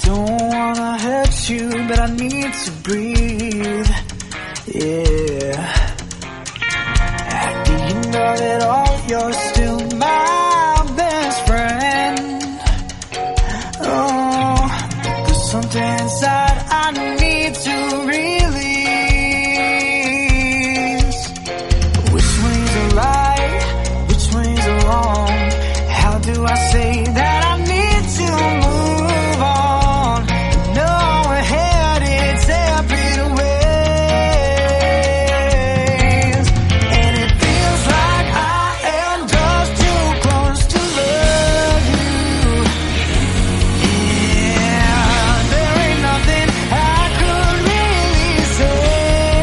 Don't wanna hurt you, but I need to breathe. Yeah. At the end of it all, you're still my best friend. Oh, there's something inside I need to release. Which way's a right? Which way's a wrong? How do I say that I need to move on? No, we're headed separate ways, and it feels like I am just too close to love you. Yeah, there ain't nothing I could really say.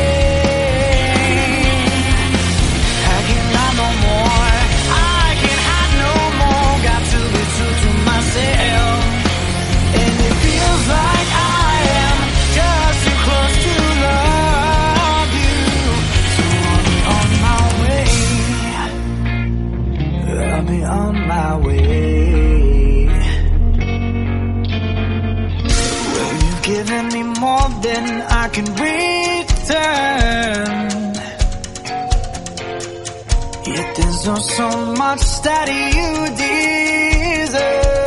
I can't lie no more. I can't hide no more. Got to be true to myself. And it feels like I am just too close to love you. So I'll be on my way. I'll be on my way. Well, you've given me more than I can return. Yet there's oh so much that you deserve.